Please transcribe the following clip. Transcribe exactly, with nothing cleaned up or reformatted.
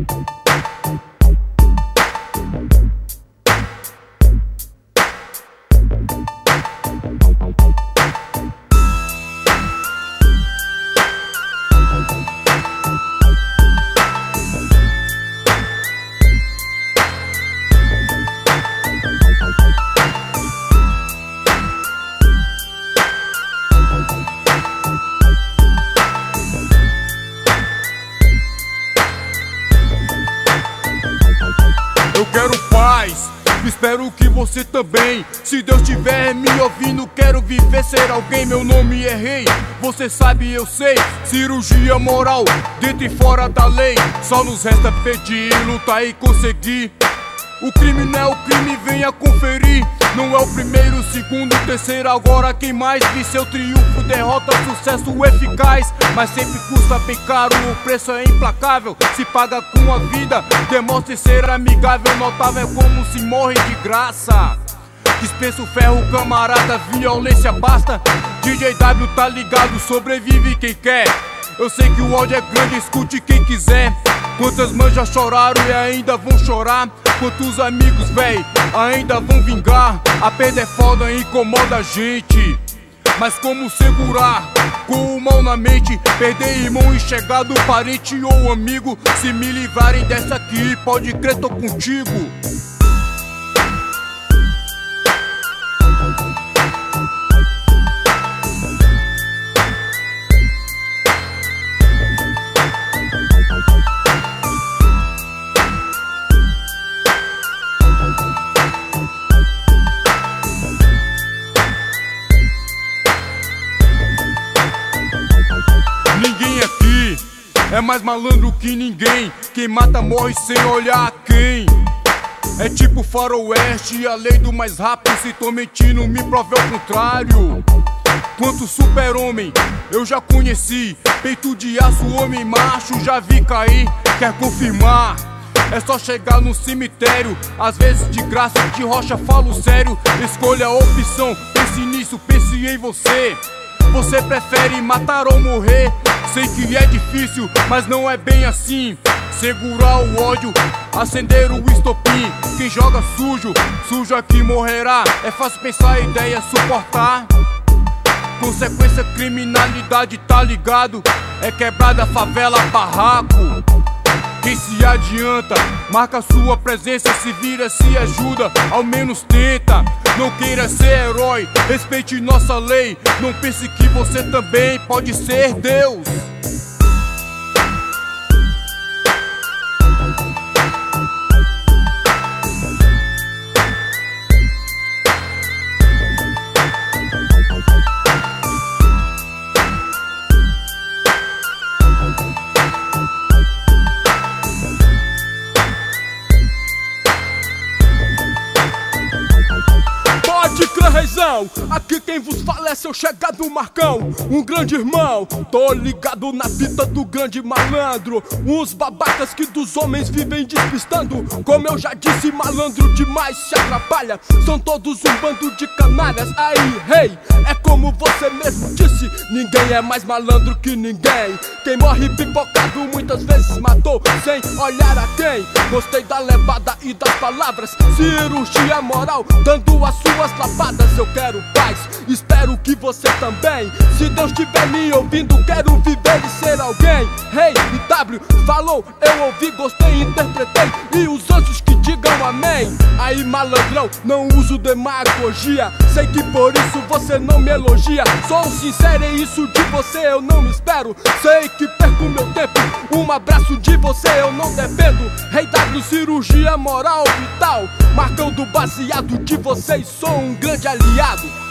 Eu quero paz, espero que você também. Se Deus estiver me ouvindo, quero viver, ser alguém. Meu nome é Rei, você sabe, eu sei. Cirurgia moral, dentro e fora da lei. Só nos resta pedir, lutar e conseguir. O crime não é o crime, venha conferir. Não é o primeiro, o segundo, o terceiro. Agora quem mais vi seu triunfo, derrota, sucesso eficaz. Mas sempre custa bem caro, o preço é implacável. Se paga com a vida, demonstre ser amigável. Notável como se morre de graça. Dispensa o ferro, camarada, violência basta. D J W tá ligado, sobrevive quem quer. Eu sei que o ódio é grande, escute quem quiser. Quantas mães já choraram e ainda vão chorar? Quantos amigos, véi, ainda vão vingar? A perda é foda, incomoda a gente. Mas como segurar com o mal na mente? Perder irmão enxergado, parente ou amigo. Se me livrarem dessa aqui, pode crer, tô contigo. Ninguém aqui é mais malandro que ninguém. Quem mata morre sem olhar a quem. É tipo faroeste, a lei do mais rápido. Se tô mentindo, me prove ao contrário. Quanto super-homem eu já conheci. Peito de aço, homem macho, já vi cair. Quer confirmar? É só chegar no cemitério. Às vezes de graça, de rocha, falo sério. Escolha a opção, pense nisso, pense em você. Você prefere matar ou morrer? Sei que é difícil, mas não é bem assim. Segurar o ódio, acender o estopim. Quem joga sujo, sujo aqui morrerá. É fácil pensar, ideia, suportar. Consequência, criminalidade, tá ligado? É quebrada, favela, barraco. Quem se adianta, marca sua presença. Se vira, se ajuda, ao menos tenta. Não queira ser herói, respeite nossa lei. Não pense que você também pode ser Deus. Pode crer, reizão, aqui quem vos fala é seu chegado Marcão, um grande irmão. Tô ligado na fita do grande malandro. Uns babacas que dos homens vivem despistando. Como eu já disse, malandro demais se atrapalha. São todos um bando de canalhas. Aí, rei, é como você mesmo disse, ninguém é mais malandro que ninguém. Quem morre pipocado muitas vezes matou sem olhar a quem. Gostei da levada e das palavras. Cirurgia moral, dando as suas lapadas. Eu quero paz, espero que você também. Se Deus estiver me ouvindo, quero viver e ser alguém. Rei e W falou, eu ouvi, gostei, interpretei. E os anjos que digam amém. Aí malandrão, não uso demagogia. Sei que por isso você não me elogia. Sou sincero e isso de você eu não espero. Sei que perco meu tempo, um abraço de você eu não defendo. Rei W, cirurgia moral vital. Marcão do baseado de vocês, sou um grande aliado.